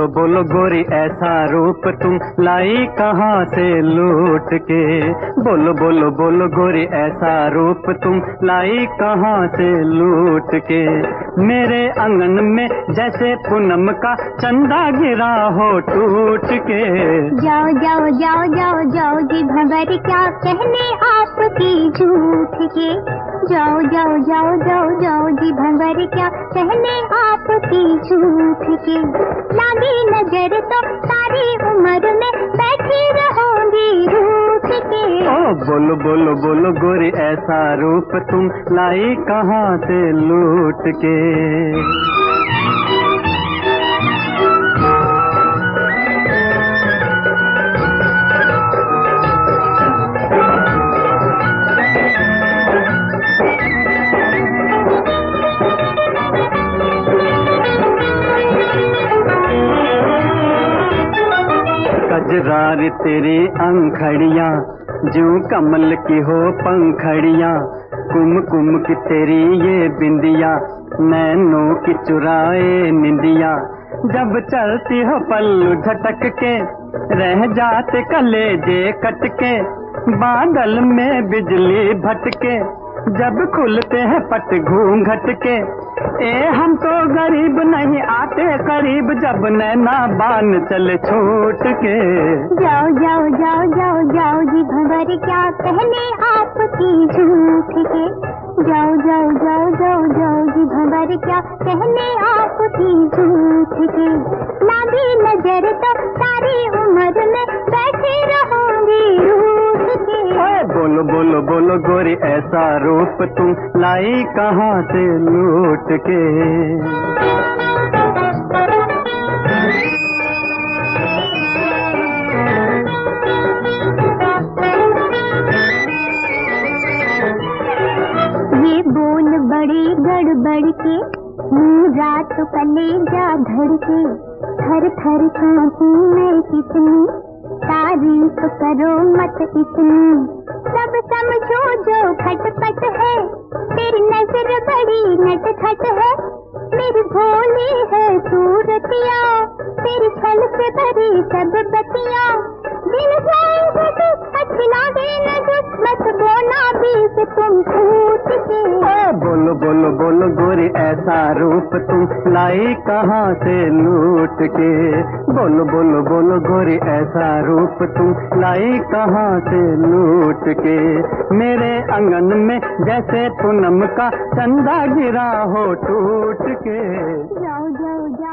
बोलो बोलो गोरी ऐसा रूप तुम लाई कहाँ से लूट के। बोलो बोलो बोलो गोरी ऐसा रूप तुम लाई कहाँ से लूट के। मेरे आंगन में जैसे पूनम का चंदा गिरा हो टूट के। जाओ जाओ जाओ जाओ जाओ जी भंवर क्या कहने आपकी झूठ के। जाओ जाओ जाओ जाओ जाओ जी भंवर क्या कहने आपकी झूठ के। लागी नजर तो सारी उम्र में बैठी रहूंगी रूठ के। ओ बोलो बोलो बोलो गोरी ऐसा रूप तुम लाई कहाँ से लूट के। कजरार तेरी अंखड़ियाँ जूं कमल की हो पंखड़ियाँ। कुम कुम की तेरी ये बिंदिया नैनों की चुराए निंदिया। जब चलती हो पल्लू झटक के रह जाते कलेजे कटके। बादल में बिजली भटके जब खुलते हैं पट घूंघट के। हम तो गरीब नहीं आते करीब जब नैना बान चले छूट के। जाओ जाओ जाओ जाओ जाओ जी भंवर क्या कहने आपकी झूठ के। जाओ जाओ जाओ जाओ जाओ जी भंवर क्या कहने आपकी झूठ के। लागी नजर तो सारी उम्र में बैठी रहूंगी रूठ के। बोलो बोलो बोलो गोरी ऐसा रूप तुम लाई कहाँ से लूट के। ये बोल बड़ी गड़बड़ के मुँह रात कलेजा धड़के। थर थर कांपू मैं कितनी तारीफ करो मत इतनी। सब समझो जो खटपट है तेरी नजर बड़ी नटखट है। मेरी भोली है सूरतिया तेरी छल से भरी सब बतिया। दिल जाएगा तो अच्छी लागे न कुछ मत बोना बीच तुम छूट के। बोलो बोलो बोलो गोरी ऐसा रूप तुम लाई कहाँ से लूट के। बोलो बोलो बोलो गोरी ऐसा रूप तुम लाई कहाँ से लूट के। मेरे आंगन में जैसे पूनम का चंदा गिरा हो टूट के। जाओ जाओ जाओ